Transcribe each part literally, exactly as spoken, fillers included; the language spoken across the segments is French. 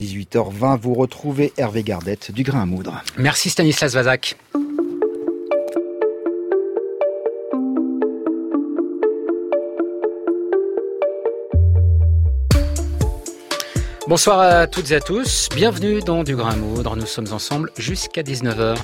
dix-huit heures vingt, vous retrouvez Hervé Gardette du Grain à Moudre. Merci Stanislas Vazak. Bonsoir à toutes et à tous, bienvenue dans Du Grain à Moudre, nous sommes ensemble jusqu'à dix-neuf heures.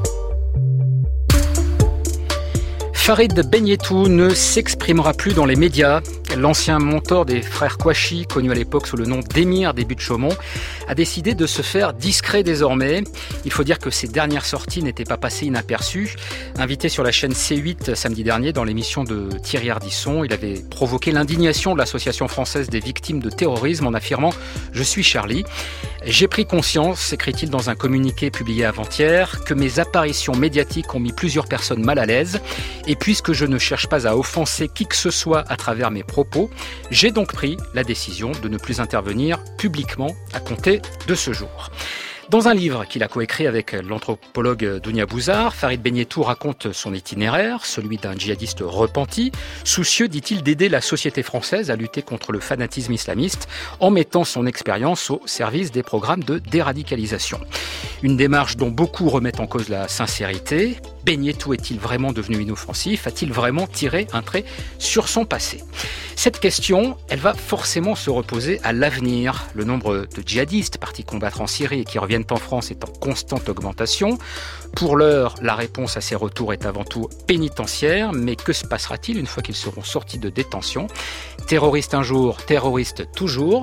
Farid Benyetou ne s'exprimera plus dans les médias. L'ancien mentor des frères Kouachi, connu à l'époque sous le nom d'émir des Buttes-Chaumont, a décidé de se faire discret désormais. Il faut dire que ses dernières sorties n'étaient pas passées inaperçues. Invité sur la chaîne C huit samedi dernier dans l'émission de Thierry Ardisson, il avait provoqué l'indignation de l'Association française des victimes de terrorisme en affirmant « Je suis Charlie ». J'ai pris conscience, écrit-il dans un communiqué publié avant-hier, que mes apparitions médiatiques ont mis plusieurs personnes mal à l'aise. Et puisque je ne cherche pas à offenser qui que ce soit à travers mes propos, j'ai donc pris la décision de ne plus intervenir publiquement à compter de ce jour. Dans un livre qu'il a coécrit avec l'anthropologue Dounia Bouzar, Farid Benyetou raconte son itinéraire, celui d'un djihadiste repenti, soucieux, dit-il, d'aider la société française à lutter contre le fanatisme islamiste en mettant son expérience au service des programmes de déradicalisation. Une démarche dont beaucoup remettent en cause la sincérité. Benyetou est-il vraiment devenu inoffensif ? A-t-il vraiment tiré un trait sur son passé ? Cette question, elle va forcément se reposer à l'avenir. Le nombre de djihadistes partis combattre en Syrie et qui reviennent en France est en constante augmentation. Pour l'heure, la réponse à ces retours est avant tout pénitentiaire. Mais que se passera-t-il une fois qu'ils seront sortis de détention ? Terroriste un jour, terroriste toujours.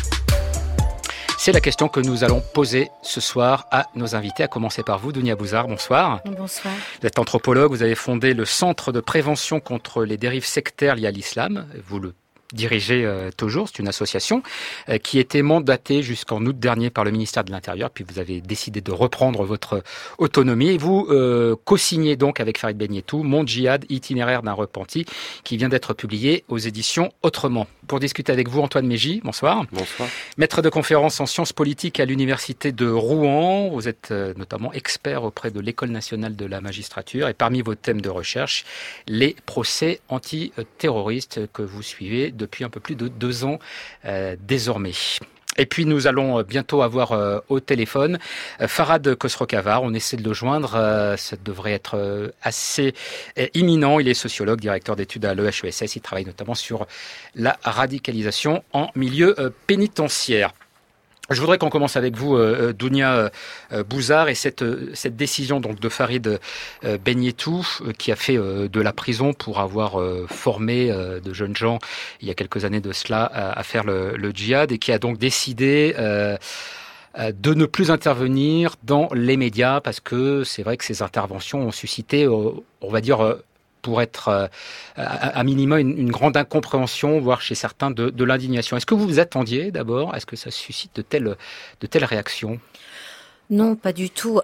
C'est la question que nous allons poser ce soir à nos invités, à commencer par vous, Dounia Bouzar. Bonsoir. Bonsoir. Vous êtes anthropologue, vous avez fondé le Centre de prévention contre les dérives sectaires liées à l'islam. Vous le dirigez euh, toujours, c'est une association euh, qui était mandatée jusqu'en août dernier par le ministère de l'Intérieur, puis vous avez décidé de reprendre votre autonomie et vous euh, co-signez donc avec Farid Benyetou Mon djihad, itinéraire d'un repenti, qui vient d'être publié aux éditions Autrement. Pour discuter avec vous, Antoine Mégy, bonsoir. Bonsoir. Maître de conférences en sciences politiques à l'université de Rouen, vous êtes euh, notamment expert auprès de l'École nationale de la magistrature et parmi vos thèmes de recherche, les procès antiterroristes que vous suivez depuis un peu plus de deux ans euh, désormais. Et puis nous allons bientôt avoir euh, au téléphone euh, Farhad Khosrow-Khavar. On essaie de le joindre, euh, ça devrait être euh, assez euh, imminent. Il est sociologue, directeur d'études à l'E H E S S. Il travaille notamment sur la radicalisation en milieu euh, pénitentiaire. Je voudrais qu'on commence avec vous, euh, Dounia euh, Bouzar, et cette, euh, cette décision donc de Farid euh, Benyetou, euh, qui a fait euh, de la prison pour avoir euh, formé euh, de jeunes gens, il y a quelques années de cela, à, à faire le, le djihad, et qui a donc décidé euh, euh, de ne plus intervenir dans les médias, parce que c'est vrai que ces interventions ont suscité, euh, on va dire... Euh, pour être euh, à, à minima une, une grande incompréhension, voire chez certains de, de l'indignation. Est-ce que vous vous attendiez d'abord ? Est-ce que ça suscite de telles, de telles réactions ? Non, pas du tout.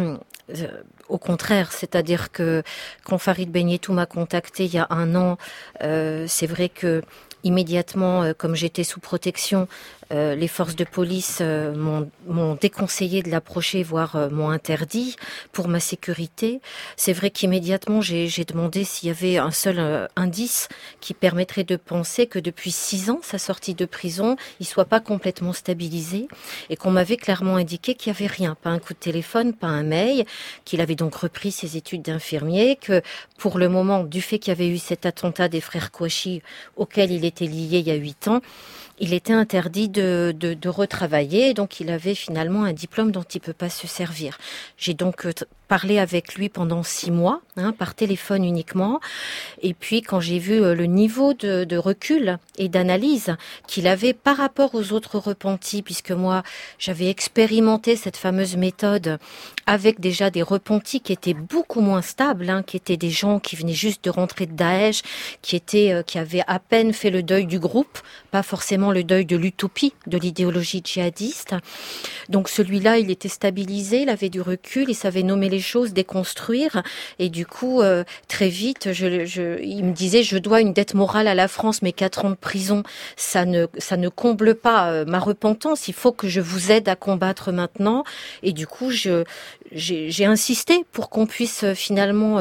Au contraire, c'est-à-dire que quand Farid Benyetou m'a contacté il y a un an, euh, c'est vrai que immédiatement, euh, comme j'étais sous protection, euh, les forces de police euh, m'ont, m'ont déconseillé de l'approcher, voire euh, m'ont interdit pour ma sécurité. C'est vrai qu'immédiatement, j'ai, j'ai demandé s'il y avait un seul euh, indice qui permettrait de penser que depuis six ans, sa sortie de prison, il soit pas complètement stabilisé et qu'on m'avait clairement indiqué qu'il y avait rien, pas un coup de téléphone, pas un mail, qu'il avait donc repris ses études d'infirmier, que pour le moment, du fait qu'il y avait eu cet attentat des frères Kouachi auquel il était lié il y a huit ans, il était interdit de, de, de retravailler, donc il avait finalement un diplôme dont il ne peut pas se servir. J'ai donc parlé avec lui pendant six mois, hein, par téléphone uniquement, et puis quand j'ai vu le niveau de, de recul et d'analyse qu'il avait par rapport aux autres repentis, puisque moi j'avais expérimenté cette fameuse méthode avec déjà des repentis qui étaient beaucoup moins stables, hein, qui étaient des gens qui venaient juste de rentrer de Daesh, qui étaient, euh, qui avaient à peine fait le deuil du groupe, pas forcément le deuil de l'utopie, de l'idéologie djihadiste. Donc celui-là, il était stabilisé, il avait du recul, il savait nommer les choses, déconstruire, et du coup, euh, très vite, je, je, il me disait, je dois une dette morale à la France, mais quatre ans de prison, ça ne, ça ne comble pas euh, ma repentance, il faut que je vous aide à combattre maintenant, et du coup, je, j'ai, j'ai insisté pour qu'on puisse euh, finalement euh,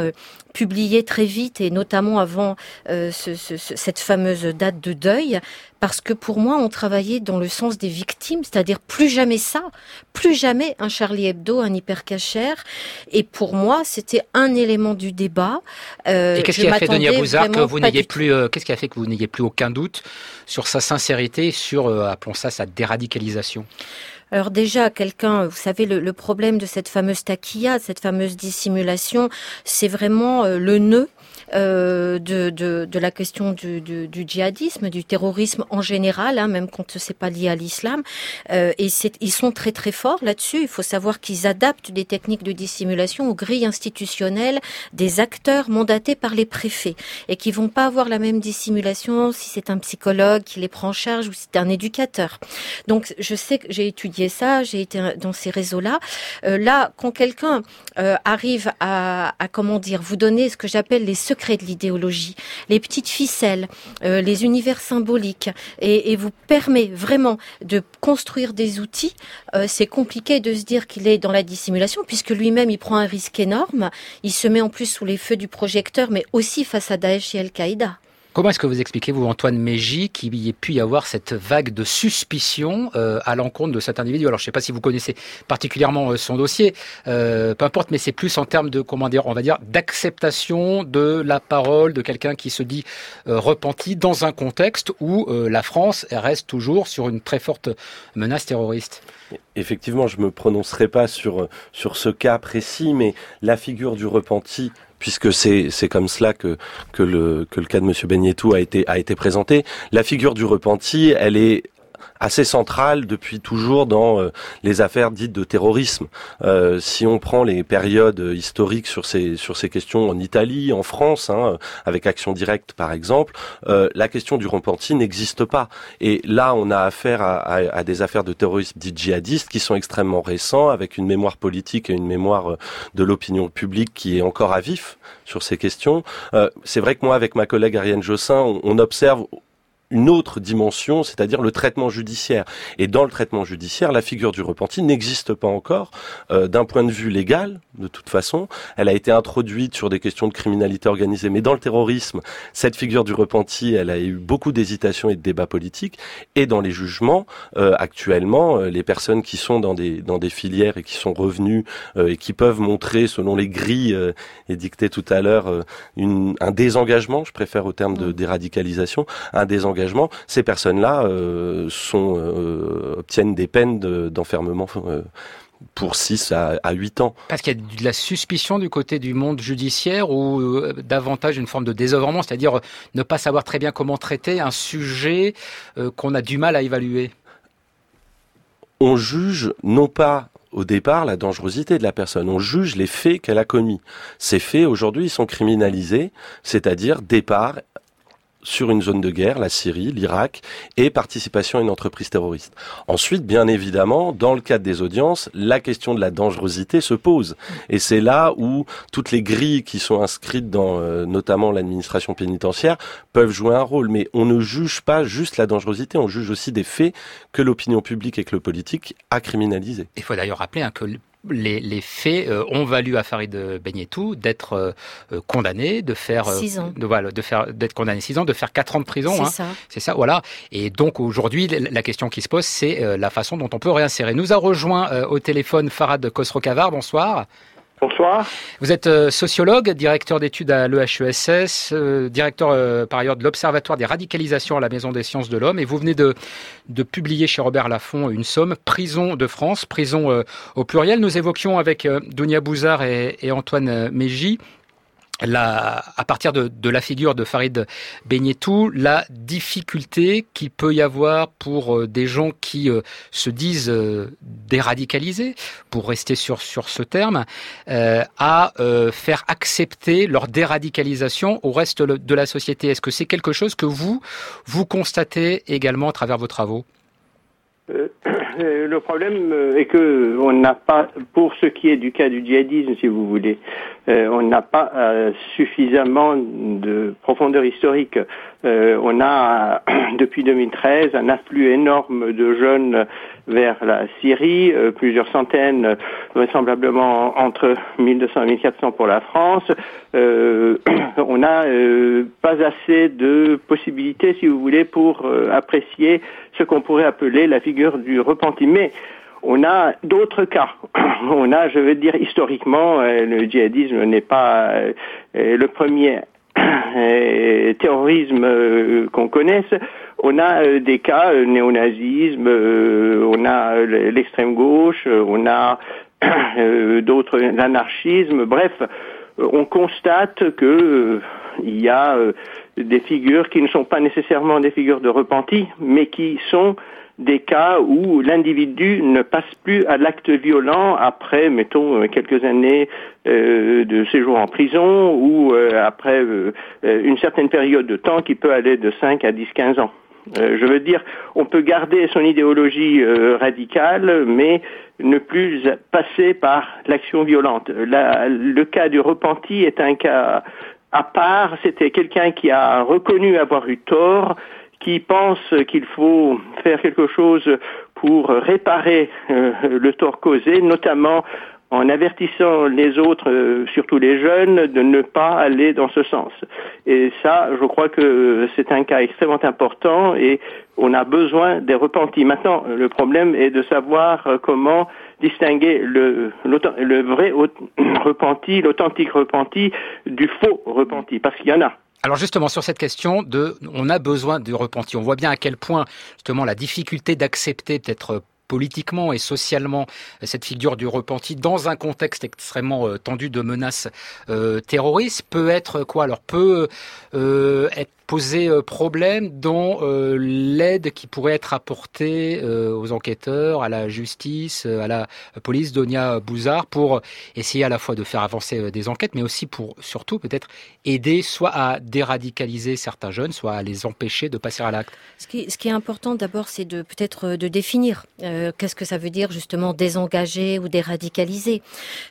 publié très vite, et notamment avant euh, ce, ce, cette fameuse date de deuil, parce que pour moi, on travaillait dans le sens des victimes, c'est-à-dire plus jamais ça, plus jamais un Charlie Hebdo, un Hyper Cacher. Et pour moi, c'était un élément du débat. Euh, et qu'est-ce qui a fait, Dunia Bouzard, que vous n'ayez plus, euh, qu'est-ce qui a fait que vous n'ayez plus aucun doute sur sa sincérité, sur, euh, appelons ça, sa déradicalisation? Alors déjà, quelqu'un, vous savez, le, le problème de cette fameuse taquilla, cette fameuse dissimulation, c'est vraiment euh, le nœud euh, de, de, de la question du, du, du djihadisme, du terrorisme en général, hein, même quand c'est pas lié à l'islam. Euh, et c'est, ils sont très très forts là-dessus. Il faut savoir qu'ils adaptent des techniques de dissimulation aux grilles institutionnelles des acteurs mandatés par les préfets, et qui vont pas avoir la même dissimulation si c'est un psychologue qui les prend en charge ou si c'est un éducateur. Donc je sais que j'ai étudié ça, j'ai été dans ces réseaux-là. Euh, là, quand quelqu'un euh, arrive à, à, comment dire, vous donner ce que j'appelle les secrets de l'idéologie, les petites ficelles, euh, les univers symboliques, et, et vous permet vraiment de construire des outils, euh, c'est compliqué de se dire qu'il est dans la dissimulation, puisque lui-même, il prend un risque énorme. Il se met en plus sous les feux du projecteur, mais aussi face à Daesh et Al-Qaïda. Comment est-ce que vous expliquez, vous, Antoine Mégy, qu'il y ait pu y avoir cette vague de suspicion euh, à l'encontre de cet individu? Alors, je ne sais pas si vous connaissez particulièrement euh, son dossier, euh, peu importe, mais c'est plus en termes de, comment dire, on va dire, d'acceptation de la parole de quelqu'un qui se dit euh, repenti dans un contexte où euh, la France reste toujours sur une très forte menace terroriste. Effectivement, je ne me prononcerai pas sur, sur ce cas précis, mais la figure du repenti, puisque c'est c'est comme cela que que le que le cas de Monsieur Benyetou a été a été présenté. La figure du repenti, elle est assez centrale depuis toujours dans euh, les affaires dites de terrorisme. Euh, si on prend les périodes historiques sur ces sur ces questions en Italie, en France, hein, avec Action Directe par exemple, euh, la question du repenti n'existe pas. Et là, on a affaire à, à, à des affaires de terrorisme dits djihadistes qui sont extrêmement récents, avec une mémoire politique et une mémoire de l'opinion publique qui est encore à vif sur ces questions. Euh, c'est vrai que moi, avec ma collègue Ariane Jossin, on, on observe une autre dimension, c'est-à-dire le traitement judiciaire. Et dans le traitement judiciaire, la figure du repenti n'existe pas encore euh, d'un point de vue légal, de toute façon. Elle a été introduite sur des questions de criminalité organisée, mais dans le terrorisme, cette figure du repenti, elle a eu beaucoup d'hésitations et de débats politiques. Et dans les jugements, euh, actuellement, euh, les personnes qui sont dans des dans des filières et qui sont revenues euh, et qui peuvent montrer, selon les grilles euh, édictées tout à l'heure, euh, une, un désengagement, je préfère au terme de déradicalisation, un désengagement. Ces personnes-là euh, sont, euh, obtiennent des peines de, d'enfermement euh, pour six à huit ans. Parce qu'il y a de la suspicion du côté du monde judiciaire ou euh, davantage une forme de désœuvrement, c'est-à-dire euh, ne pas savoir très bien comment traiter un sujet euh, qu'on a du mal à évaluer. On juge non pas au départ la dangerosité de la personne, on juge les faits qu'elle a commis. Ces faits, aujourd'hui, ils sont criminalisés, c'est-à-dire départ sur une zone de guerre, la Syrie, l'Irak, et participation à une entreprise terroriste. Ensuite, bien évidemment, dans le cadre des audiences, la question de la dangerosité se pose. Et c'est là où toutes les grilles qui sont inscrites dans euh, notamment l'administration pénitentiaire peuvent jouer un rôle. Mais on ne juge pas juste la dangerosité, on juge aussi des faits que l'opinion publique et que le politique a criminalisés. Il faut d'ailleurs rappeler hein, que Les, les faits euh, ont valu à Farid Benyetou d'être euh, condamné, de faire six ans, de, voilà, de faire d'être condamné six ans, de faire quatre ans de prison. C'est hein. ça. C'est ça, voilà. Et donc aujourd'hui, la question qui se pose, c'est euh, la façon dont on peut réinsérer. Nous a rejoint euh, au téléphone Farhad Khosrow-Khavar. Bonsoir. Bonsoir. Vous êtes euh, sociologue, directeur d'études à l'E H E S S, euh, directeur euh, par ailleurs de l'Observatoire des radicalisations à la Maison des sciences de l'homme, et vous venez de, de publier chez Robert Laffont une somme, Prison de France, prison euh, au pluriel. Nous évoquions avec euh, Dunia Bouzard et, et Antoine euh, Mégy, La, à partir de, de la figure de Farid Benyetou, la difficulté qu'il peut y avoir pour euh, des gens qui euh, se disent euh, déradicalisés, pour rester sur, sur ce terme, euh, à euh, faire accepter leur déradicalisation au reste de la société. Est-ce que c'est quelque chose que vous, vous constatez également à travers vos travaux ? euh, Le problème est que on n'a pas, pour ce qui est du cas du djihadisme, si vous voulez, euh, on n'a pas euh, suffisamment de profondeur historique. Euh, on a, depuis deux mille treize, un afflux énorme de jeunes vers la Syrie, euh, plusieurs centaines, vraisemblablement entre mille deux cents et mille quatre cents pour la France. Euh, on n'a euh, pas assez de possibilités, si vous voulez, pour euh, apprécier ce qu'on pourrait appeler la figure du repenti. Mais on a d'autres cas. On a, je veux dire, historiquement, euh, le djihadisme n'est pas euh, le premier euh, terrorisme euh, qu'on connaisse. On a euh, des cas, euh, néonazisme, euh, on a euh, l'extrême gauche, euh, on a euh, d'autres, l'anarchisme, bref, euh, on constate que euh, il y a euh, des figures qui ne sont pas nécessairement des figures de repenti, mais qui sont des cas où l'individu ne passe plus à l'acte violent après, mettons, quelques années euh, de séjour en prison ou euh, après euh, une certaine période de temps qui peut aller de cinq à dix, quinze ans. Euh, je veux dire, on peut garder son idéologie euh, radicale, mais ne plus passer par l'action violente. La, le cas du repenti est un cas à part. C'était quelqu'un qui a reconnu avoir eu tort, qui pense qu'il faut faire quelque chose pour réparer euh, le tort causé, notamment en avertissant les autres, euh, surtout les jeunes, de ne pas aller dans ce sens. Et ça, je crois que c'est un cas extrêmement important et on a besoin des repentis. Maintenant, le problème est de savoir comment distinguer le, le vrai repenti, l'authentique repenti, du faux repenti, parce qu'il y en a. Alors justement, sur cette question de, on a besoin de repenti. On voit bien à quel point, justement, la difficulté d'accepter peut-être politiquement et socialement cette figure du repenti dans un contexte extrêmement euh, tendu de menaces euh, terroristes peut être quoi? Alors peut euh, être poser problème dans euh, l'aide qui pourrait être apportée euh, aux enquêteurs, à la justice, à la police, Donia Bouzard, pour essayer à la fois de faire avancer des enquêtes, mais aussi pour surtout peut-être aider soit à déradicaliser certains jeunes, soit à les empêcher de passer à l'acte. Ce qui, ce qui est important d'abord, c'est de peut-être de définir euh, qu'est-ce que ça veut dire justement désengager ou déradicaliser.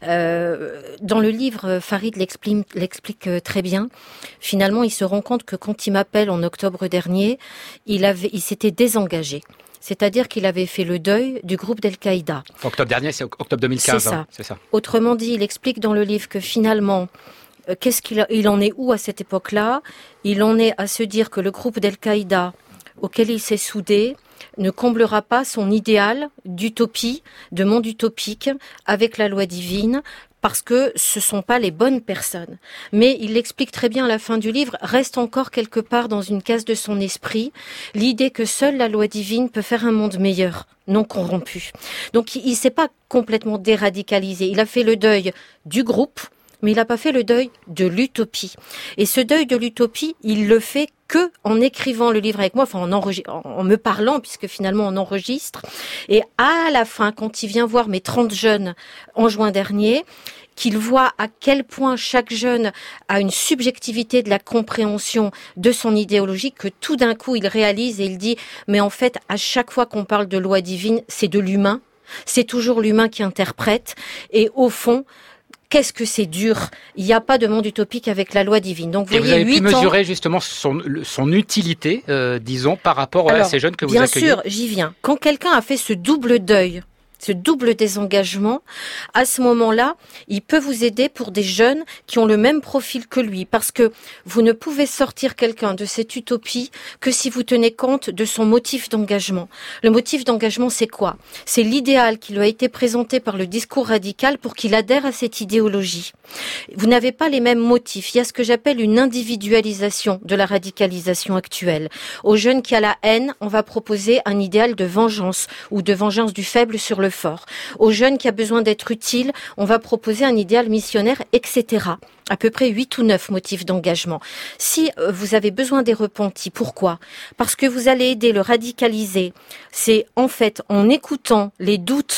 Euh, dans le livre, Farid l'explique, l'explique très bien. Finalement, il se rend compte que quand il m'appelle en octobre dernier, il avait, il s'était désengagé. C'est-à-dire qu'il avait fait le deuil du groupe d'Al-Qaïda. Octobre dernier, c'est octobre deux mille quinze. C'est ça. Hein, c'est ça. Autrement dit, il explique dans le livre que finalement, euh, qu'est-ce qu'il a, il en est où à cette époque-là? Il en est à se dire que le groupe d'Al-Qaïda auquel il s'est soudé ne comblera pas son idéal d'utopie, de monde utopique avec la loi divine, parce que ce sont pas les bonnes personnes. Mais il l'explique très bien à la fin du livre, reste encore quelque part dans une case de son esprit l'idée que seule la loi divine peut faire un monde meilleur, non corrompu. Donc il, il s'est pas complètement déradicalisé. Il a fait le deuil du groupe, mais il n'a pas fait le deuil de l'utopie. Et ce deuil de l'utopie, il le fait que en écrivant le livre avec moi, enfin en, enregist- en me parlant, puisque finalement on enregistre. Et à la fin, quand il vient voir mes trente jeunes en juin dernier, qu'il voit à quel point chaque jeune a une subjectivité de la compréhension de son idéologie, que tout d'un coup il réalise et il dit « mais en fait, à chaque fois qu'on parle de loi divine, c'est de l'humain, c'est toujours l'humain qui interprète, et au fond, qu'est-ce que c'est dur. Il n'y a pas de monde utopique avec la loi divine. Donc, vous, et voyez, vous avez pu huit ans... mesurer justement son, son utilité, euh, disons, par rapport Alors, à ces jeunes que vous bien accueillez. Bien sûr, j'y viens. Quand quelqu'un a fait ce double deuil, ce double désengagement, à ce moment-là, il peut vous aider pour des jeunes qui ont le même profil que lui, parce que vous ne pouvez sortir quelqu'un de cette utopie que si vous tenez compte de son motif d'engagement. Le motif d'engagement, c'est quoi? C'est l'idéal qui lui a été présenté par le discours radical pour qu'il adhère à cette idéologie. Vous n'avez pas les mêmes motifs. Il y a ce que j'appelle une individualisation de la radicalisation actuelle. Aux jeunes qui a la haine, on va proposer un idéal de vengeance ou de vengeance du faible sur le fort. Aux jeunes qui a besoin d'être utile, on va proposer un idéal missionnaire, et cetera. À peu près huit ou neuf motifs d'engagement. Si vous avez besoin des repentis, pourquoi? Parce que vous allez aider le radicaliser. C'est en fait en écoutant les doutes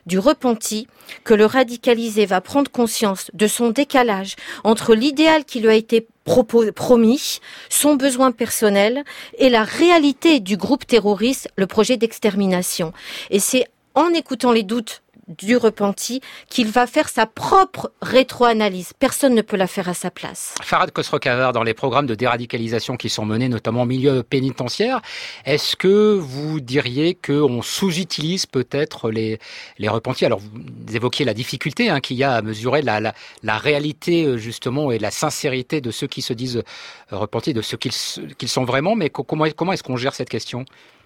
du repenti que le radicalisé va prendre conscience de son décalage entre l'idéal qui lui a été propos, promis, son besoin personnel et la réalité du groupe terroriste, le projet d'extermination. Et c'est en écoutant les doutes du repenti qu'il va faire sa propre rétro-analyse. Personne ne peut la faire à sa place. Farhad Khosrow-Khavar, dans les programmes de déradicalisation qui sont menés notamment au milieu pénitentiaire, est-ce que vous diriez qu'on sous-utilise peut-être les, les repentis? Alors vous évoquiez la difficulté hein, qu'il y a à mesurer la, la, la réalité justement et la sincérité de ceux qui se disent repentis, de ceux qu'ils, qu'ils sont vraiment, mais comment, comment est-ce qu'on gère cette question?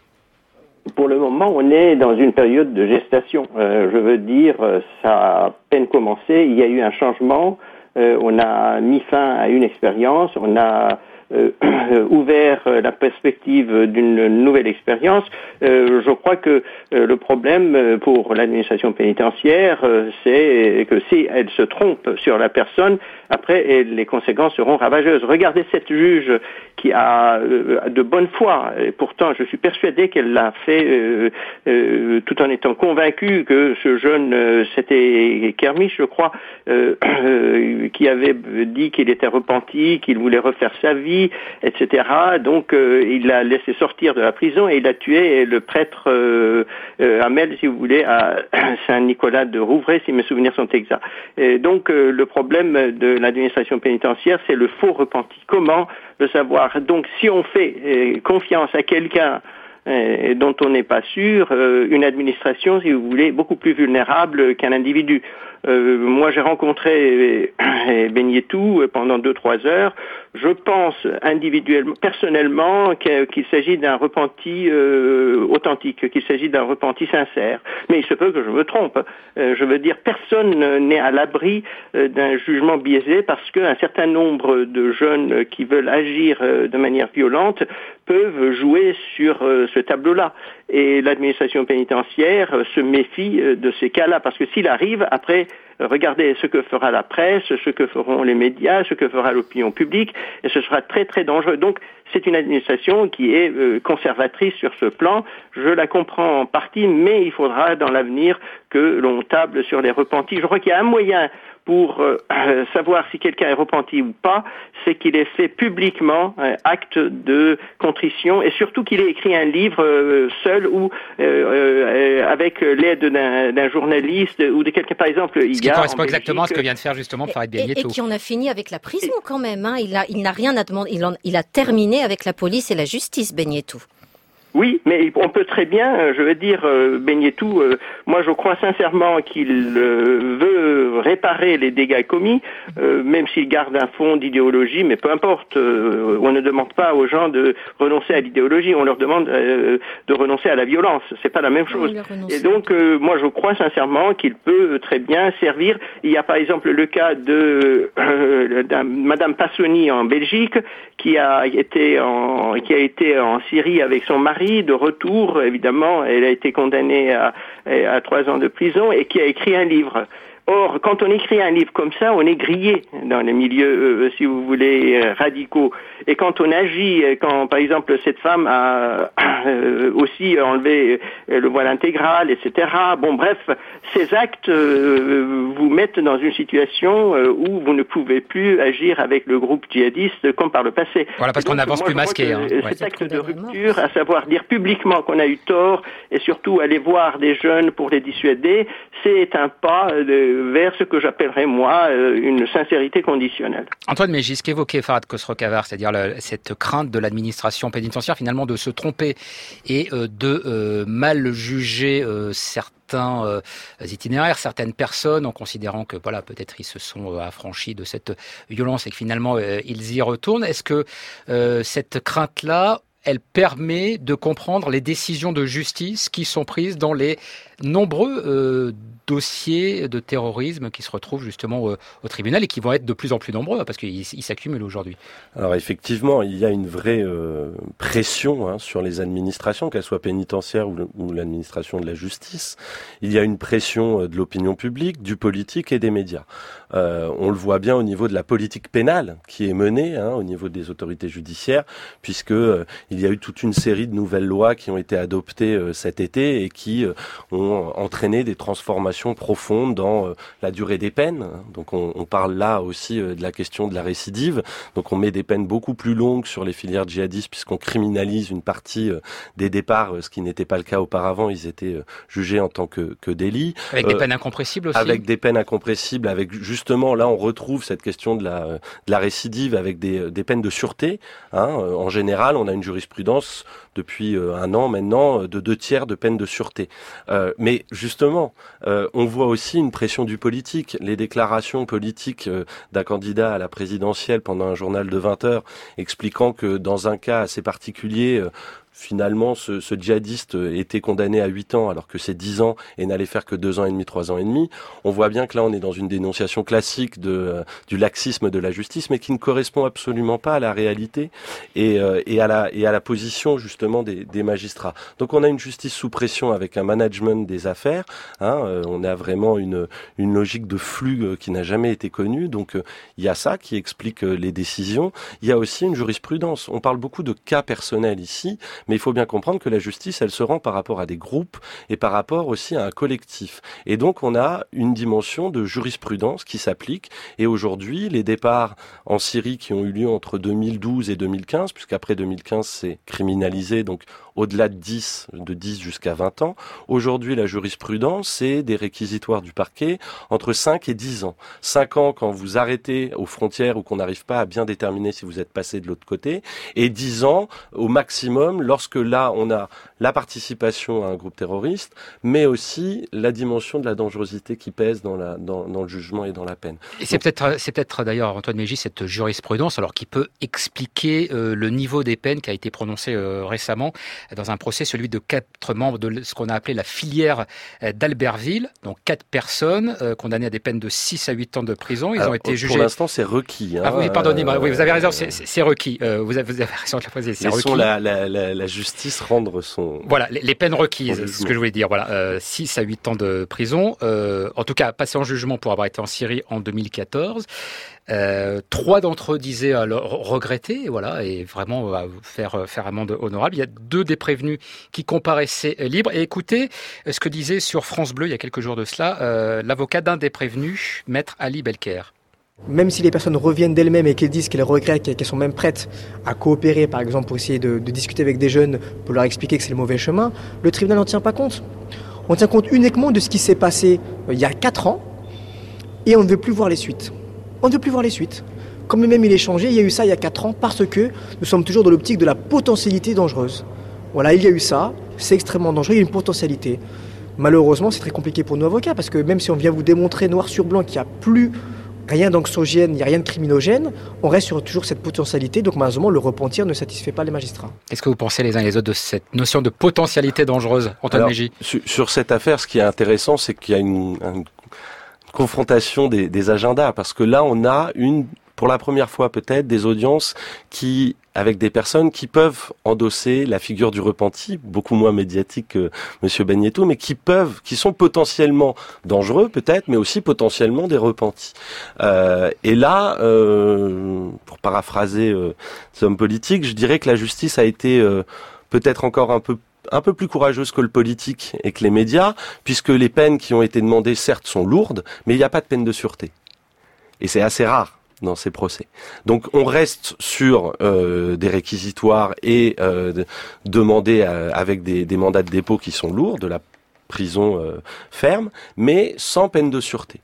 Pour le moment, on est dans une période de gestation. Euh, je veux dire, ça a à peine commencé. Il y a eu un changement. Euh, on a mis fin à une expérience. On a euh, ouvert la perspective d'une nouvelle expérience. Euh, je crois que euh, le problème pour l'administration pénitentiaire, euh, c'est que si elle se trompe sur la personne, après les conséquences seront ravageuses. Regardez cette juge qui a euh, de bonne foi, et pourtant je suis persuadé qu'elle l'a fait euh, euh, tout en étant convaincue que ce jeune, euh, c'était Kermiche, je crois, euh, euh, qui avait dit qu'il était repenti, qu'il voulait refaire sa vie, et cetera. Donc euh, il l'a laissé sortir de la prison et il a tué le prêtre euh, euh, Hamel, si vous voulez, à Saint-Nicolas de Rouvray, si mes souvenirs sont exacts. Et donc euh, le problème de l'administration pénitentiaire, c'est le faux repenti. Comment le savoir? Donc si on fait euh, confiance à quelqu'un euh, dont on n'est pas sûr, euh, une administration, si vous voulez, beaucoup plus vulnérable qu'un individu. Euh, moi, j'ai rencontré euh, Benyetou pendant deux trois heures. Je pense individuellement, personnellement, qu'il s'agit d'un repenti euh, authentique, qu'il s'agit d'un repenti sincère. Mais il se peut que je me trompe. Euh, je veux dire, personne n'est à l'abri euh, d'un jugement biaisé parce qu'un certain nombre de jeunes qui veulent agir euh, de manière violente peuvent jouer sur euh, ce tableau-là. Et l'administration pénitentiaire euh, se méfie euh, de ces cas-là parce que s'il arrive, après, regardez ce que fera la presse, ce que feront les médias, ce que fera l'opinion publique, et ce sera très très dangereux. Donc c'est une administration qui est euh, conservatrice sur ce plan. Je la comprends en partie, mais il faudra dans l'avenir que l'on table sur les repentis. Je crois qu'il y a un moyen pour euh, savoir si quelqu'un est repenti ou pas, c'est qu'il ait fait publiquement un acte de contrition et surtout qu'il ait écrit un livre euh, seul ou euh, euh, avec l'aide d'un, d'un journaliste ou de quelqu'un, par exemple. Ce qui correspond exactement à ce que vient de faire justement Farhad Benyetou. Et, et qui en a fini avec la prison quand même. Hein. Il, a, il n'a rien à demander. Il, en, il a terminé avec la police et la justice, Benyetou. Oui, mais on peut très bien, je veux dire, euh, Benyetou, euh, moi je crois sincèrement qu'il euh, veut réparer les dégâts commis, euh, même s'il garde un fond d'idéologie, mais peu importe, euh, on ne demande pas aux gens de renoncer à l'idéologie, on leur demande euh, de renoncer à la violence, c'est pas la même chose. Et donc, euh, moi je crois sincèrement qu'il peut très bien servir. Il y a par exemple le cas de euh, Madame Passoni en Belgique, qui a été en, qui a été en Syrie avec son mari. De retour, évidemment, elle a été condamnée à, à trois ans de prison et qui a écrit un livre. Or, quand on écrit un livre comme ça, on est grillé dans les milieux, euh, si vous voulez, euh, radicaux. Et quand on agit, quand, par exemple, cette femme a euh, aussi enlevé euh, le voile intégral, et cetera. Bon, bref, ces actes euh, vous mettent dans une situation euh, où vous ne pouvez plus agir avec le groupe djihadiste comme par le passé. Voilà, parce qu'on n'avance plus masqué. Hein. Cet ouais. acte de rupture, à savoir dire publiquement qu'on a eu tort, et surtout aller voir des jeunes pour les dissuader, c'est un pas de vers ce que j'appellerais, moi, une sincérité conditionnelle. Antoine Mégis, qu'évoquait Farhad Khosrow-Khavar, c'est-à-dire le, cette crainte de l'administration pénitentiaire, finalement, de se tromper et euh, de euh, mal juger euh, certains euh, itinéraires, certaines personnes, en considérant que, voilà, peut-être ils se sont euh, affranchis de cette violence et que finalement, euh, ils y retournent. Est-ce que euh, cette crainte-là, elle permet de comprendre les décisions de justice qui sont prises dans les nombreux euh, dossiers de terrorisme qui se retrouvent justement au, au tribunal et qui vont être de plus en plus nombreux parce qu'ils ils s'accumulent aujourd'hui. Alors effectivement, il y a une vraie euh, pression hein, sur les administrations, qu'elles soient pénitentiaires ou, le, ou l'administration de la justice. Il y a une pression euh, de l'opinion publique, du politique et des médias. Euh, on le voit bien au niveau de la politique pénale qui est menée, hein, au niveau des autorités judiciaires, puisque euh, il y a eu toute une série de nouvelles lois qui ont été adoptées euh, cet été et qui euh, ont entraîné des transformations profondes dans euh, la durée des peines. Donc on, on parle là aussi euh, de la question de la récidive. Donc on met des peines beaucoup plus longues sur les filières djihadistes puisqu'on criminalise une partie euh, des départs, euh, ce qui n'était pas le cas auparavant. Ils étaient euh, jugés en tant que, que délit. Avec euh, des peines incompressibles aussi. Avec des peines incompressibles, avec justement là on retrouve cette question de la, de la récidive avec des, des peines de sûreté. Hein. En général, on a une jurisprudence depuis un an maintenant de deux tiers de peine de sûreté. Euh, mais justement, euh, on voit aussi une pression du politique. Les déclarations politiques euh, d'un candidat à la présidentielle pendant un journal de vingt heures expliquant que dans un cas assez particulier, euh, finalement, ce, ce djihadiste était condamné à huit ans alors que c'est dix ans et n'allait faire que deux ans et demi, trois ans et demi. On voit bien que là, on est dans une dénonciation classique de, euh, du laxisme de la justice, mais qui ne correspond absolument pas à la réalité et, euh, et, à, la, et à la position, justement, des, des magistrats. Donc, on a une justice sous pression avec un management des affaires. Hein, euh, on a vraiment une, une logique de flux euh, qui n'a jamais été connue. Donc, euh, il y a ça qui explique euh, les décisions. Il y a aussi une jurisprudence. On parle beaucoup de cas personnels ici, mais il faut bien comprendre que la justice, elle se rend par rapport à des groupes et par rapport aussi à un collectif. Et donc, on a une dimension de jurisprudence qui s'applique. Et aujourd'hui, les départs en Syrie qui ont eu lieu entre deux mille douze et deux mille quinze, puisqu'après deux mille quinze, c'est criminalisé, donc au-delà de dix, de dix jusqu'à vingt ans. Aujourd'hui, la jurisprudence, c'est des réquisitoires du parquet entre cinq et dix ans. cinq ans quand vous arrêtez aux frontières ou qu'on n'arrive pas à bien déterminer si vous êtes passé de l'autre côté, et dix ans au maximum lorsque là, on a la participation à un groupe terroriste, mais aussi la dimension de la dangerosité qui pèse dans, la, dans, dans le jugement et dans la peine. Et c'est peut-être, c'est peut-être d'ailleurs, Antoine Mégis, cette jurisprudence, alors qui peut expliquer euh, le niveau des peines qui a été prononcé euh, récemment dans un procès, celui de quatre membres de ce qu'on a appelé la filière d'Albertville, donc quatre personnes euh, condamnées à des peines de six à huit ans de prison. Ils alors, ont été pour jugés. Pour l'instant, c'est requis. Hein, ah oui, pardonnez-moi. Euh, oui, vous avez raison, c'est, c'est requis. Euh, vous, avez, vous avez raison de la préciser. C'est laissons requis. La, la, la, la justice rendre son. Voilà, les, les peines requises, c'est ce que je voulais dire. Voilà, euh, six à huit ans de prison. Euh, en tout cas, passé en jugement pour avoir été en Syrie en deux mille quatorze. Euh, trois d'entre eux disaient alors regretter, voilà, et vraiment euh, faire faire amende honorable. Il y a deux des prévenus qui comparaissaient libres. Et écoutez ce que disait sur France Bleu il y a quelques jours de cela euh, l'avocat d'un des prévenus, maître Ali Belker. Même si les personnes reviennent d'elles-mêmes et qu'elles disent qu'elles regrettent, qu'elles sont même prêtes à coopérer, par exemple, pour essayer de, de discuter avec des jeunes, pour leur expliquer que c'est le mauvais chemin, le tribunal n'en tient pas compte. On tient compte uniquement de ce qui s'est passé il y a quatre ans et on ne veut plus voir les suites. On ne veut plus voir les suites. Comme même il est changé, il y a eu ça il y a quatre ans parce que nous sommes toujours dans l'optique de la potentialité dangereuse. Voilà, il y a eu ça, c'est extrêmement dangereux, il y a une potentialité. Malheureusement, c'est très compliqué pour nos avocats parce que même si on vient vous démontrer noir sur blanc qu'il n'y a plus rien d'anxiogène, il n'y a rien de criminogène, on reste sur toujours cette potentialité, donc malheureusement le repentir ne satisfait pas les magistrats. Qu'est-ce que vous pensez les uns et les autres de cette notion de potentialité dangereuse, Antoine Mégis ? sur, sur cette affaire, ce qui est intéressant, c'est qu'il y a une, une confrontation des, des agendas, parce que là on a une, pour la première fois peut-être, des audiences qui, avec des personnes qui peuvent endosser la figure du repenti, beaucoup moins médiatique que Monsieur Benyetou, mais qui peuvent, qui sont potentiellement dangereux peut-être, mais aussi potentiellement des repentis. Euh, et là, euh, pour paraphraser euh, ces hommes politiques, je dirais que la justice a été euh, peut-être encore un peu un peu plus courageuse que le politique et que les médias, puisque les peines qui ont été demandées, certes, sont lourdes, mais il n'y a pas de peine de sûreté. Et c'est assez rare dans ces procès. Donc on reste sur euh, des réquisitoires et euh, de, demander euh, avec des, des mandats de dépôt qui sont lourds, de la prison euh, ferme, mais sans peine de sûreté.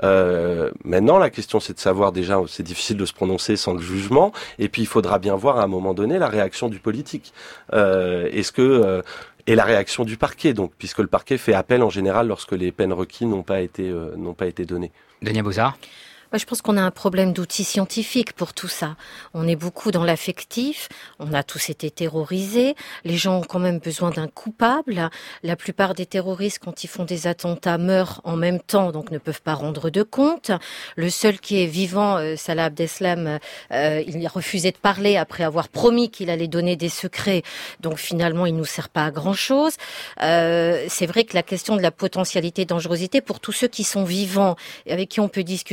Euh, maintenant, la question, c'est de savoir déjà, c'est difficile de se prononcer sans le jugement, et puis il faudra bien voir à un moment donné la réaction du politique. Euh, est-ce que euh, et la réaction du parquet, donc, puisque le parquet fait appel en général lorsque les peines requises n'ont pas été euh, n'ont pas été données. Dania Bozard. Je pense qu'on a un problème d'outils scientifiques pour tout ça. On est beaucoup dans l'affectif, on a tous été terrorisés, les gens ont quand même besoin d'un coupable. La plupart des terroristes, quand ils font des attentats, meurent en même temps, donc ne peuvent pas rendre de compte. Le seul qui est vivant, euh, Salah Abdeslam, euh, il a refusé de parler après avoir promis qu'il allait donner des secrets, donc finalement il nous sert pas à grand-chose. Euh, c'est vrai que la question de la potentialité dangerosité, pour tous ceux qui sont vivants et avec qui on peut discuter, j'ai l'impression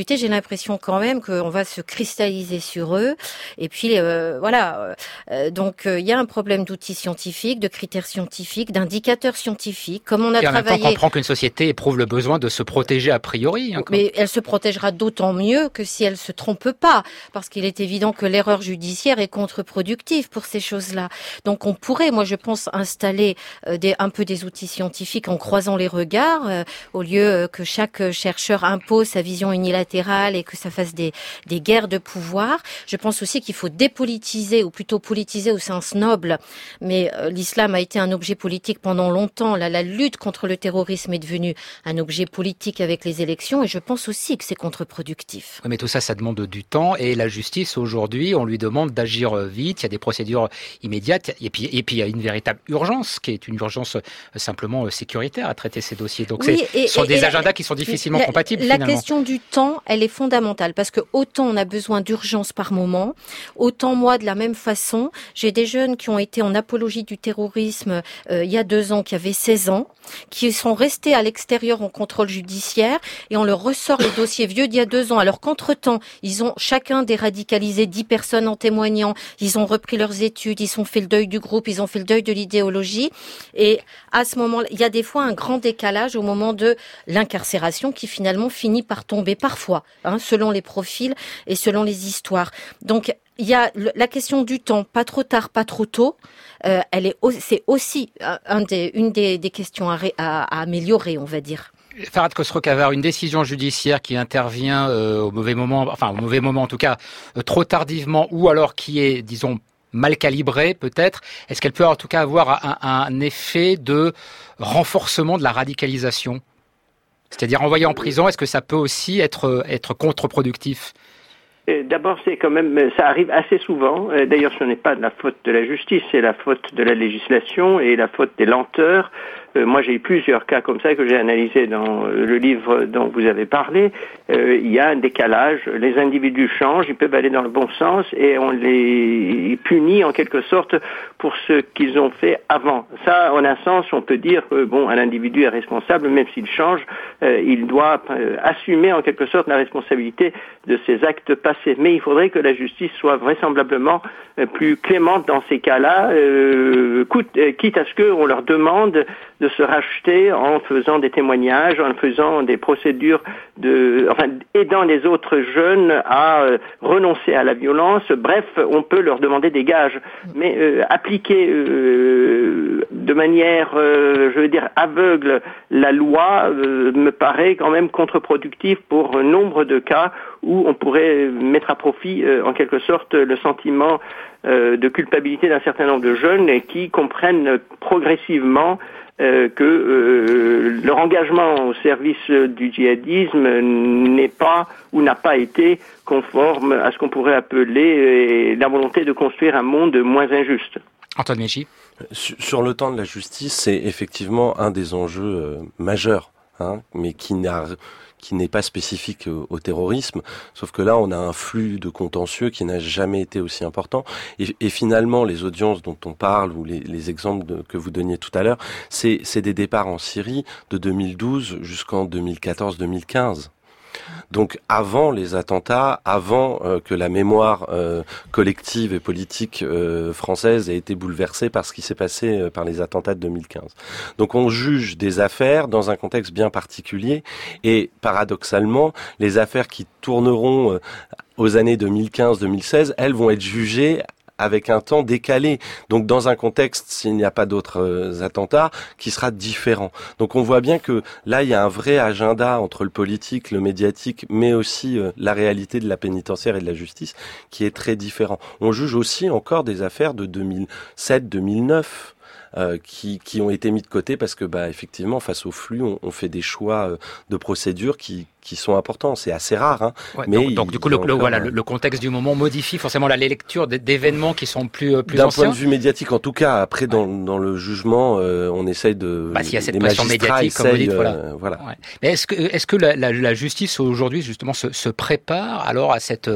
l'impression quand même qu'on va se cristalliser sur eux. Et puis euh, voilà, euh, donc il euh, y a un problème d'outils scientifiques, de critères scientifiques, d'indicateurs scientifiques. Comme on a et en travaillé. même temps, on comprend qu'une société éprouve le besoin de se protéger a priori. Hein, mais elle se protégera d'autant mieux que si elle se trompe pas, parce qu'il est évident que l'erreur judiciaire est contre-productive pour ces choses-là. Donc on pourrait, moi je pense, installer euh, des, un peu des outils scientifiques en croisant les regards, euh, au lieu euh, que chaque chercheur impose sa vision unilatérale et que ça fasse des, des guerres de pouvoir. Je pense aussi qu'il faut dépolitiser, ou plutôt politiser au sens noble, mais euh, l'islam a été un objet politique pendant longtemps. Là, la lutte contre le terrorisme est devenue un objet politique avec les élections, et je pense aussi que c'est contre-productif. Mais tout ça, ça demande du temps, et la justice, aujourd'hui, on lui demande d'agir vite, il y a des procédures immédiates, et puis, et puis il y a une véritable urgence, qui est une urgence simplement sécuritaire à traiter ces dossiers. Donc oui, ce sont des agendas la, qui sont difficilement la, compatibles, la finalement. La question du temps, elle est fondamentale, parce que autant on a besoin d'urgence par moment, autant moi, de la même façon, j'ai des jeunes qui ont été en apologie du terrorisme euh, il y a deux ans, qui avaient seize ans, qui sont restés à l'extérieur en contrôle judiciaire, et on leur ressort les dossiers vieux d'il y a deux ans, alors qu'entre-temps, ils ont chacun déradicalisé dix personnes en témoignant, ils ont repris leurs études, ils ont fait le deuil du groupe, ils ont fait le deuil de l'idéologie, et à ce moment-là, il y a des fois un grand décalage au moment de l'incarcération qui finalement finit par tomber parfois, hein, selon les profils et selon les histoires. Donc, il y a la question du temps, pas trop tard, pas trop tôt. Euh, elle est, c'est aussi un des, une des, des questions à, à, à améliorer, on va dire. Farhad Khosrow-Khavar, une décision judiciaire qui intervient euh, au mauvais moment, enfin au mauvais moment en tout cas, euh, trop tardivement, ou alors qui est, disons, mal calibrée peut-être. Est-ce qu'elle peut en tout cas avoir un, un effet de renforcement de la radicalisation ? C'est-à-dire envoyer en prison, est-ce que ça peut aussi être, être contre-productif ? D'abord, c'est quand même, ça arrive assez souvent. D'ailleurs, ce n'est pas de la faute de la justice, c'est la faute de la législation et la faute des lenteurs. Moi, j'ai eu plusieurs cas comme ça que j'ai analysés dans le livre dont vous avez parlé. Euh, il y a un décalage. Les individus changent, ils peuvent aller dans le bon sens et on les punit en quelque sorte pour ce qu'ils ont fait avant. Ça, en un sens, on peut dire que bon, un individu est responsable, même s'il change, euh, il doit euh, assumer en quelque sorte la responsabilité de ses actes passés. Mais il faudrait que la justice soit vraisemblablement euh, plus clémente dans ces cas-là, euh, quitte à ce qu'on leur demande de se racheter en faisant des témoignages, en faisant des procédures de, enfin, aidant les autres jeunes à euh, renoncer à la violence. Bref, on peut leur demander des gages, mais euh, appliquer euh, de manière, euh, je veux dire, aveugle la loi euh, me paraît quand même contre-productif pour nombre de cas où on pourrait mettre à profit, euh, en quelque sorte, le sentiment euh, de culpabilité d'un certain nombre de jeunes et qui comprennent progressivement Euh, que euh, leur engagement au service du djihadisme n'est pas ou n'a pas été conforme à ce qu'on pourrait appeler la volonté de construire un monde moins injuste. Antoine Mégy. Sur le temps de la justice, c'est effectivement un des enjeux euh, majeurs, hein, mais qui n'a qui n'est pas spécifique au, au terrorisme, sauf que là on a un flux de contentieux qui n'a jamais été aussi important, et, et finalement les audiences dont on parle ou les, les exemples de, que vous donniez tout à l'heure, c'est, c'est des départs en Syrie de deux mille douze jusqu'en deux mille quatorze deux mille quinze. Donc avant les attentats, avant euh, que la mémoire euh, collective et politique euh, française ait été bouleversée par ce qui s'est passé euh, par les attentats de deux mille quinze. Donc on juge des affaires dans un contexte bien particulier et paradoxalement, les affaires qui tourneront euh, aux années deux mille quinze deux mille seize, elles vont être jugées avec un temps décalé, donc dans un contexte, s'il n'y a pas d'autres euh, attentats, qui sera différent. Donc on voit bien que là, il y a un vrai agenda entre le politique, le médiatique, mais aussi euh, la réalité de la pénitentiaire et de la justice, qui est très différent. On juge aussi encore des affaires de deux mille sept deux mille neuf, Euh, qui, qui ont été mis de côté parce que, bah, effectivement, face au flux, on, on fait des choix euh, de procédures qui, qui sont importants. C'est assez rare, hein. Ouais, mais donc, donc du coup, le, le, voilà, un... le contexte du moment modifie forcément la lecture d'événements qui sont plus, plus D'un anciens. point de vue médiatique, en tout cas. Après, dans, ouais. dans le jugement, euh, on essaye de. Bah, s'il y a cette pression médiatique, comme vous dites, voilà. Euh, voilà. Ouais. Mais est-ce que, est-ce que la, la, la justice aujourd'hui, justement, se, se prépare alors à cette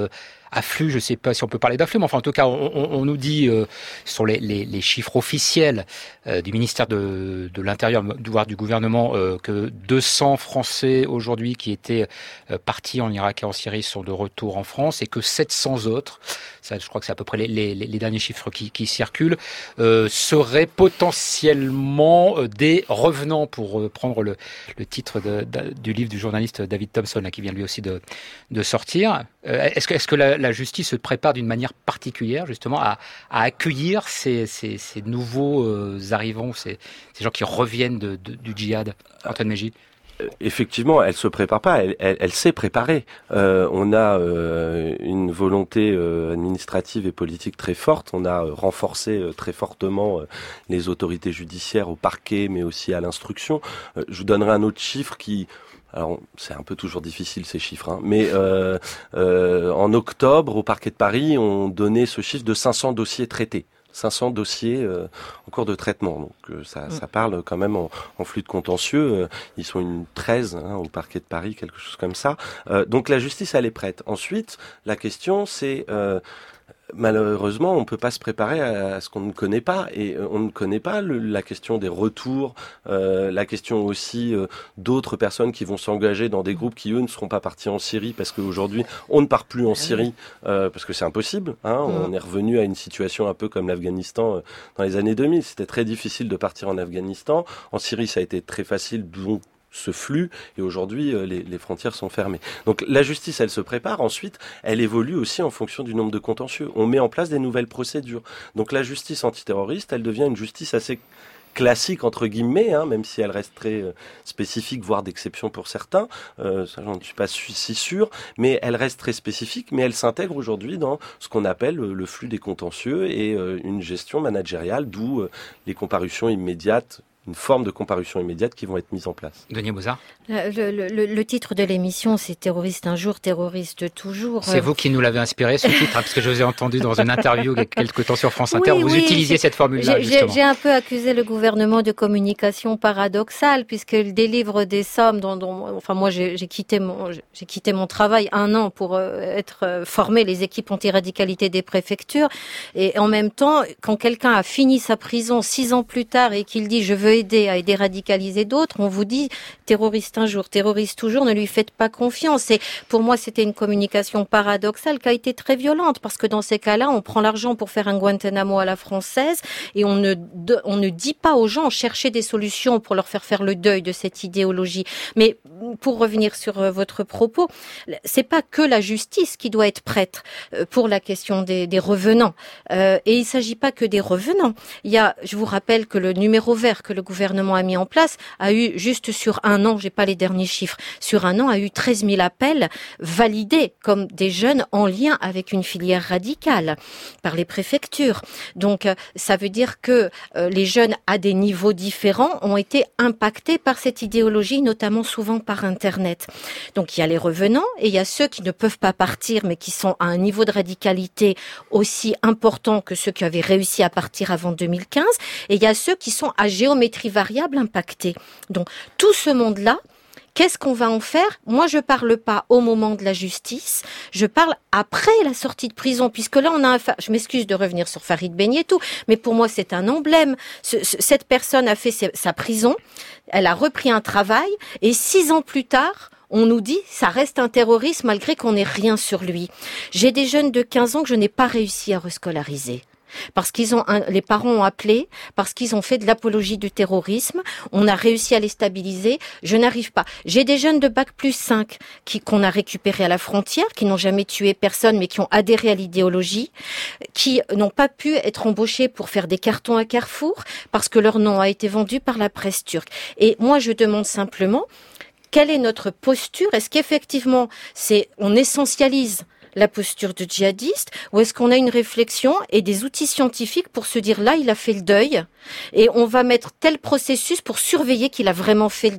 afflux, je ne sais pas si on peut parler d'afflux, mais enfin en tout cas on, on, on nous dit euh, sur les, les, les chiffres officiels euh, du ministère de, de l'Intérieur, voire du gouvernement, euh, que deux cents Français aujourd'hui qui étaient euh, partis en Irak et en Syrie sont de retour en France et que sept cents autres, ça, je crois que c'est à peu près les, les, les derniers chiffres qui, qui circulent, euh, seraient potentiellement euh, des revenants, pour euh, prendre le, le titre de, de, du livre du journaliste David Thompson, là, qui vient lui aussi de, de sortir. Euh, est-ce que, est-ce que la, la justice se prépare d'une manière particulière justement à, à accueillir ces, ces, ces nouveaux euh, arrivants, ces, ces gens qui reviennent de, de, du djihad? Antoine Mégide. Effectivement, elle se prépare pas, elle, elle, elle s'est préparée. Euh, on a euh, une volonté euh, administrative et politique très forte. On a euh, renforcé euh, très fortement euh, les autorités judiciaires au parquet, mais aussi à l'instruction. Euh, je vous donnerai un autre chiffre qui... Alors, c'est un peu toujours difficile ces chiffres, hein, mais euh, euh, en octobre, au parquet de Paris, on donnait ce chiffre de cinq cents dossiers traités. cinq cents dossiers euh, en cours de traitement, donc euh, ça, mmh. ça parle quand même en, en flux de contentieux. Euh, ils sont une treize hein, au parquet de Paris, quelque chose comme ça. Euh, donc la justice, elle est prête. Ensuite, la question, c'est... Euh, malheureusement, on ne peut pas se préparer à ce qu'on ne connaît pas, et on ne connaît pas le, la question des retours, euh, la question aussi euh, d'autres personnes qui vont s'engager dans des groupes qui, eux, ne seront pas partis en Syrie, parce qu'aujourd'hui, on ne part plus en Syrie, euh, parce que c'est impossible. Hein, on est revenu à une situation un peu comme l'Afghanistan euh, dans les années deux mille. C'était très difficile de partir en Afghanistan. En Syrie, ça a été très facile, donc ce flux, et aujourd'hui euh, les, les frontières sont fermées. Donc la justice, elle se prépare, ensuite elle évolue aussi en fonction du nombre de contentieux. On met en place des nouvelles procédures. Donc la justice antiterroriste, elle devient une justice assez classique entre guillemets, hein, même si elle reste très euh, spécifique, voire d'exception pour certains, euh, ça j'en suis pas si sûr, mais elle reste très spécifique, mais elle s'intègre aujourd'hui dans ce qu'on appelle le, le flux des contentieux et euh, une gestion managériale, d'où euh, les comparutions immédiates, une forme de comparution immédiate qui vont être mises en place. Denis Bauzard. Le, le, le, le titre de l'émission, c'est « Terroriste un jour, terroriste toujours ». C'est vous qui nous l'avez inspiré, ce titre, hein, parce que je vous ai entendu dans une interview il y a quelque temps sur France Inter, oui, vous oui, utilisiez cette formule-là, justement. J'ai un peu accusé le gouvernement de communication paradoxale, puisqu'il délivre des sommes dont... dont enfin, moi, j'ai quitté, quitté mon travail un an pour euh, être euh, formé les équipes antiradicalité des préfectures, et en même temps, quand quelqu'un a fini sa prison six ans plus tard et qu'il dit « je veux aider à déradicaliser d'autres », on vous dit terroriste un jour, terroriste toujours, ne lui faites pas confiance. Et pour moi, c'était une communication paradoxale qui a été très violente, parce que dans ces cas-là, on prend l'argent pour faire un Guantanamo à la française et on ne, de, on ne dit pas aux gens chercher des solutions pour leur faire faire le deuil de cette idéologie. Mais pour revenir sur votre propos, c'est pas que la justice qui doit être prête pour la question des, des revenants. Euh, et il s'agit pas que des revenants. Il y a, je vous rappelle que le numéro vert que le gouvernement a mis en place a eu, juste sur un an, j'ai pas les derniers chiffres, sur un an, a eu treize mille appels validés comme des jeunes en lien avec une filière radicale par les préfectures. Donc, ça veut dire que euh, les jeunes à des niveaux différents ont été impactés par cette idéologie, notamment souvent par Internet. Donc, il y a les revenants et il y a ceux qui ne peuvent pas partir, mais qui sont à un niveau de radicalité aussi important que ceux qui avaient réussi à partir avant deux mille quinze. Et il y a ceux qui sont à géométrie variable impactés. Donc, tout ce monde-là, qu'est-ce qu'on va en faire? Moi, je parle pas au moment de la justice, je parle après la sortie de prison, puisque là, on a un... Je m'excuse de revenir sur Farid Benyetou, mais pour moi, c'est un emblème. Ce, ce, cette personne a fait sa prison, elle a repris un travail, et six ans plus tard, on nous dit, ça reste un terroriste malgré qu'on n'ait rien sur lui. J'ai des jeunes de quinze ans que je n'ai pas réussi à rescolariser. Parce qu'ils ont, un, les parents ont appelé, parce qu'ils ont fait de l'apologie du terrorisme, on a réussi à les stabiliser, je n'arrive pas. J'ai des jeunes de bac plus cinq qui, qu'on a récupérés à la frontière, qui n'ont jamais tué personne, mais qui ont adhéré à l'idéologie, qui n'ont pas pu être embauchés pour faire des cartons à Carrefour, parce que leur nom a été vendu par la presse turque. Et moi, je demande simplement, quelle est notre posture? Est-ce qu'effectivement, c'est, on essentialise la posture de djihadiste, ou est-ce qu'on a une réflexion et des outils scientifiques pour se dire là, il a fait le deuil, et on va mettre tel processus pour surveiller qu'il a vraiment fait le deuil?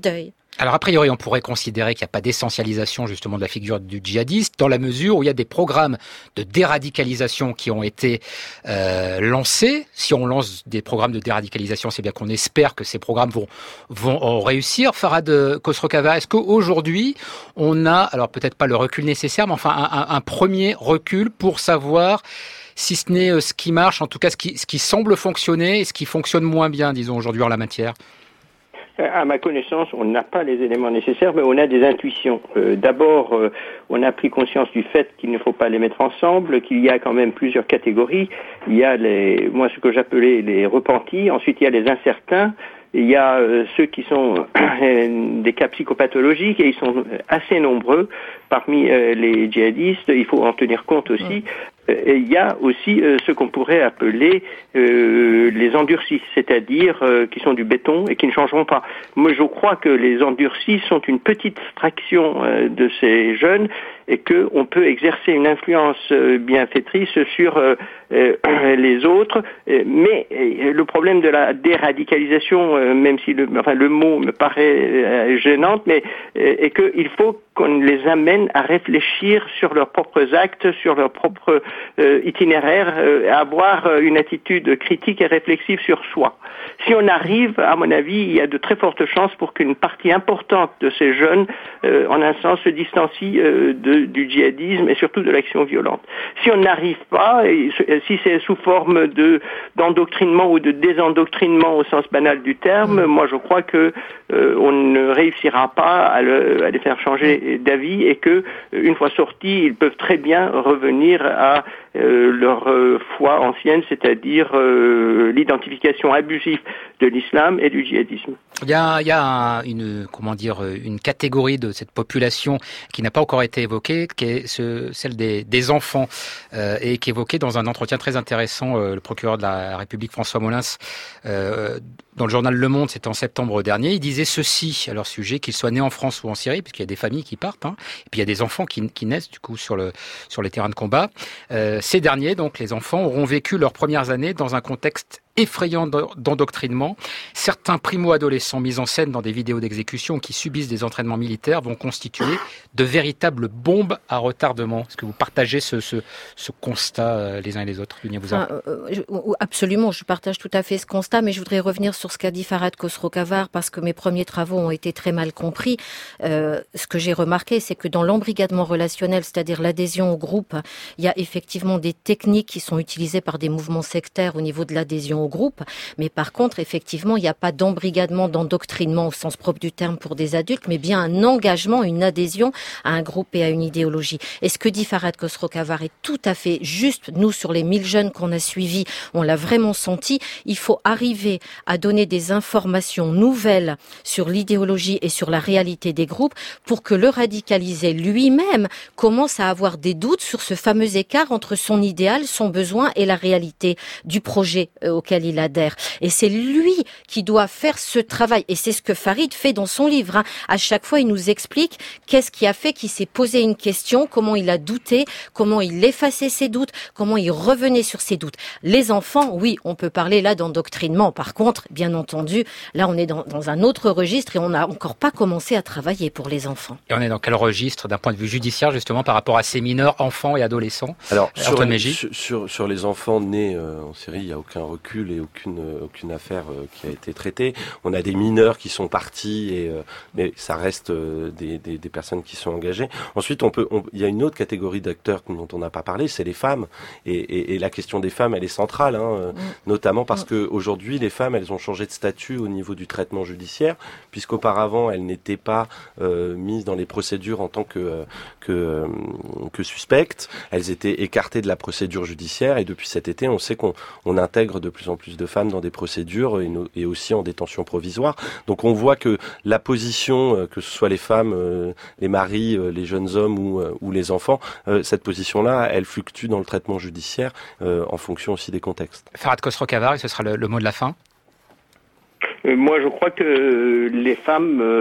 Alors a priori, on pourrait considérer qu'il n'y a pas d'essentialisation justement de la figure du djihadiste, dans la mesure où il y a des programmes de déradicalisation qui ont été euh, lancés. Si on lance des programmes de déradicalisation, c'est bien qu'on espère que ces programmes vont vont réussir. Farhad Khosrow-Khavar, est-ce qu'aujourd'hui on a, alors peut-être pas le recul nécessaire, mais enfin un, un, un premier recul pour savoir si ce n'est ce qui marche, en tout cas ce qui, ce qui semble fonctionner et ce qui fonctionne moins bien, disons, aujourd'hui en la matière? À ma connaissance, on n'a pas les éléments nécessaires, mais on a des intuitions. Euh, d'abord, euh, on a pris conscience du fait qu'il ne faut pas les mettre ensemble, qu'il y a quand même plusieurs catégories. Il y a les, moi, ce que j'appelais les repentis. Ensuite, il y a les incertains. Il y a euh, ceux qui sont euh, des cas psychopathologiques, et ils sont assez nombreux parmi euh, les djihadistes. Il faut en tenir compte aussi. Et il y a aussi euh, ce qu'on pourrait appeler euh, les endurcis, c'est-à-dire euh, qui sont du béton et qui ne changeront pas. Moi, je crois que les endurcis sont une petite fraction euh, de ces jeunes, et qu'on peut exercer une influence euh, bienfaitrice sur euh, euh, les autres. Mais euh, le problème de la déradicalisation, euh, même si le, enfin, le mot me paraît euh, gênant, mais euh, est qu'il faut qu'on les amène à réfléchir sur leurs propres actes, sur leurs propres euh, itinéraires, euh, à avoir euh, une attitude critique et réflexive sur soi. Si on arrive, à mon avis, il y a de très fortes chances pour qu'une partie importante de ces jeunes, euh, en un sens, se distancie euh, de, du djihadisme et surtout de l'action violente. Si on n'arrive pas, et si c'est sous forme de d'endoctrinement ou de désendoctrinement au sens banal du terme, moi je crois que euh, on ne réussira pas à, le, à les faire changer d'avis, et que une fois sortis, ils peuvent très bien revenir à euh, leur euh, foi ancienne, c'est-à-dire euh, l'identification abusive de l'islam et du djihadisme. Il y a, il y a un, une, comment dire, une catégorie de cette population qui n'a pas encore été évoquée, qui est ce, celle des, des enfants, euh, et qui est évoquée dans un entretien très intéressant, euh, le procureur de la République François Molins, euh, dans le journal Le Monde, c'était en septembre dernier. Il disait ceci à leur sujet, qu'ils soient nés en France ou en Syrie, puisqu'il y a des familles qui partent, hein, et puis il y a des enfants qui, qui naissent du coup sur le sur les terrains de combat. Euh, ces derniers, donc les enfants, auront vécu leurs premières années dans un contexte effrayant d'endoctrinement. Certains primo-adolescents mis en scène dans des vidéos d'exécution qui subissent des entraînements militaires vont constituer de véritables bombes à retardement. Est-ce que vous partagez ce, ce, ce constat euh, les uns et les autres, Dunia Bouzar? Enfin, euh, je, Absolument, je partage tout à fait ce constat, mais je voudrais revenir sur ce qu'a dit Farhad Khosrow-Khavar, parce que mes premiers travaux ont été très mal compris. Euh, ce que j'ai remarqué, c'est que dans l'embrigadement relationnel, c'est-à-dire l'adhésion au groupe, il y a effectivement des techniques qui sont utilisées par des mouvements sectaires au niveau de l'adhésion au groupe, mais par contre, effectivement, il n'y a pas d'embrigadement, d'endoctrinement au sens propre du terme pour des adultes, mais bien un engagement, une adhésion à un groupe et à une idéologie. Et ce que dit Farhad Khosrow-Khavar est tout à fait juste. Nous, sur les mille jeunes qu'on a suivis, on l'a vraiment senti. Il faut arriver à donner des informations nouvelles sur l'idéologie et sur la réalité des groupes pour que le radicalisé lui-même commence à avoir des doutes sur ce fameux écart entre son idéal, son besoin et la réalité du projet auquel il adhère. Et c'est lui qui doit faire ce travail. Et c'est ce que Farid fait dans son livre. Hein. À chaque fois, il nous explique qu'est-ce qui a fait qu'il s'est posé une question, comment il a douté, comment il effaçait ses doutes, comment il revenait sur ses doutes. Les enfants, oui, on peut parler là d'endoctrinement. Par contre, bien entendu, là, on est dans, dans un autre registre et on n'a encore pas commencé à travailler pour les enfants. Et on est dans quel registre d'un point de vue judiciaire, justement, par rapport à ces mineurs, enfants et adolescents? Alors, sur les, sur, sur, sur les enfants nés euh, en Syrie, il n'y a aucun recul et aucune aucune affaire euh, qui a été traitée. On a des mineurs qui sont partis, et euh, mais ça reste euh, des, des, des personnes qui sont engagées. Ensuite, on peut, on, il y a une autre catégorie d'acteurs dont on n'a pas parlé, c'est les femmes. Et, et, et la question des femmes, elle est centrale, hein, euh, mmh. notamment parce mmh. que aujourd'hui, les femmes, elles ont changé de statut au niveau du traitement judiciaire, puisqu'auparavant, elles n'étaient pas euh, mises dans les procédures en tant que euh, que, euh, que suspectes. Elles étaient écartées de la procédure judiciaire, et depuis cet été, on sait qu'on on intègre de plus en plus de femmes dans des procédures et, no, et aussi en détention provisoire. Donc on voit que la position, euh, que ce soit les femmes, euh, les maris, euh, les jeunes hommes ou, euh, ou les enfants, euh, cette position-là, elle fluctue dans le traitement judiciaire euh, en fonction aussi des contextes. Farhad Khosrow-Khavar, et ce sera le, le mot de la fin. Euh, moi, je crois que les femmes euh,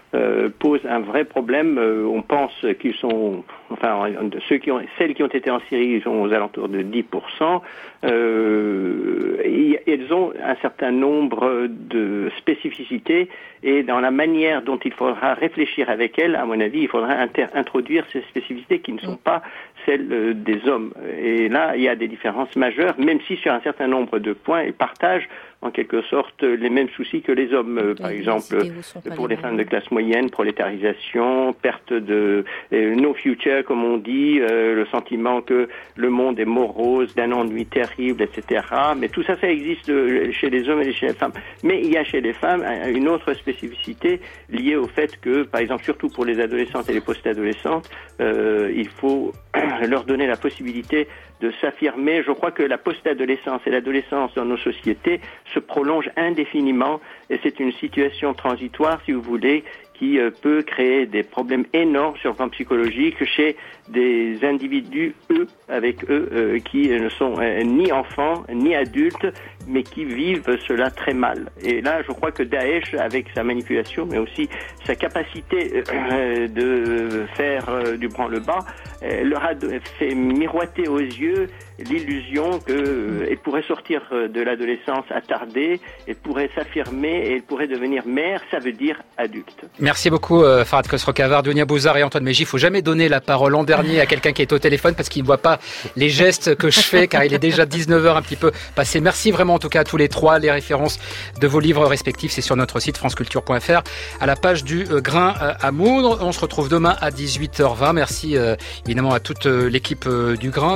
euh, pose un vrai problème. Euh, on pense qu'ils sont, enfin, ceux qui ont, celles qui ont été en Syrie sont aux alentours de dix pour cent. Euh, et, elles ont un certain nombre de spécificités et dans la manière dont il faudra réfléchir avec elles, à mon avis, il faudra inter- introduire ces spécificités qui ne sont pas celles des hommes. Et là, il y a des différences majeures, même si sur un certain nombre de points, elles partagent en quelque sorte les mêmes soucis que les hommes. Euh, par exemple, pour les femmes de classe moyenne, prolétarisation, perte de euh, no future, comme on dit, euh, le sentiment que le monde est morose, d'un ennui terrible, et cetera. Mais tout ça, ça existe chez les hommes et chez les femmes. Mais il y a chez les femmes une autre spécificité liée au fait que, par exemple, surtout pour les adolescentes et les post-adolescentes, euh, il faut leur donner la possibilité de s'affirmer. Je crois que la post-adolescence et l'adolescence dans nos sociétés se prolongent indéfiniment et c'est une situation transitoire, si vous voulez, qui euh, peut créer des problèmes énormes sur le plan psychologique chez des individus, eux, avec eux, euh, qui ne sont euh, ni enfants, ni adultes, mais qui vivent cela très mal. Et là, je crois que Daesh, avec sa manipulation, mais aussi sa capacité euh, de faire euh, du branle-bas, euh, leur a fait miroiter aux yeux l'illusion qu'elle euh, pourrait sortir de l'adolescence attardée, elle pourrait s'affirmer et elle pourrait devenir mère, ça veut dire adulte. Merci beaucoup euh, Farhad Khosrow-Khavar, Dounia Bouzar et Antoine Mégy. Il ne faut jamais donner la parole en dernier à quelqu'un qui est au téléphone parce qu'il ne voit pas les gestes que je fais car il est déjà dix-neuf heures un petit peu passé. Merci vraiment en tout cas à tous les trois. Les références de vos livres respectifs, c'est sur notre site franceculture point f r à la page du euh, grain euh, à moudre. On se retrouve demain à dix-huit heures vingt. Merci euh, évidemment à toute euh, l'équipe euh, du Grain.